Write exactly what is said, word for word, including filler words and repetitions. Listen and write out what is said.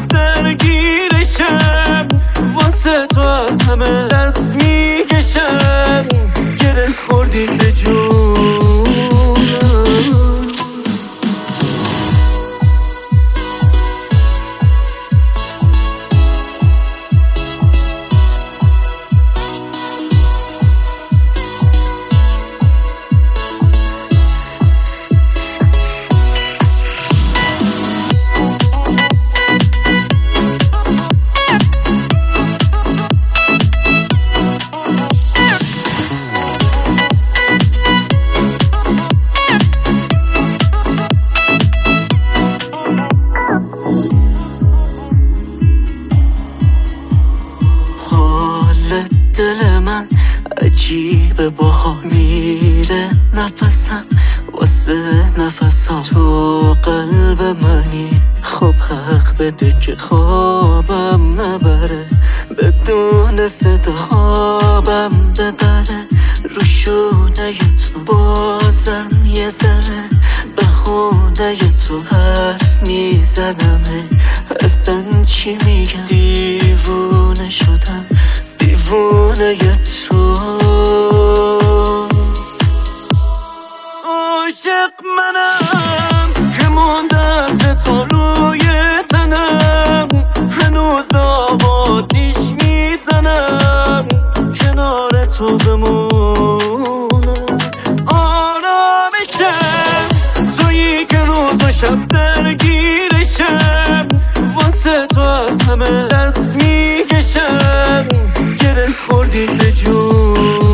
از درگیرشم، واسه تو از همه دست میکشم، گره خوردی به جونم. دل من عجیبه باها میره نفسم واسه نفسم، تو قلب منی خب حق بده که خوابم نبره، بدون صدا خوابم ببره، رو شونه تو بازم یه ذره بهونه تو حرف میزنم، اصلا چی میگم دیوونه شدم، دیوونه تو. عاشق منم که ماندم تو روی تنم، هنوز آباتیش میزنم کنار تو بمونم. آرامشم تویی که روز و شب درگیرشم، واسه تو از همه دست میکشم، گره خوردی به جون.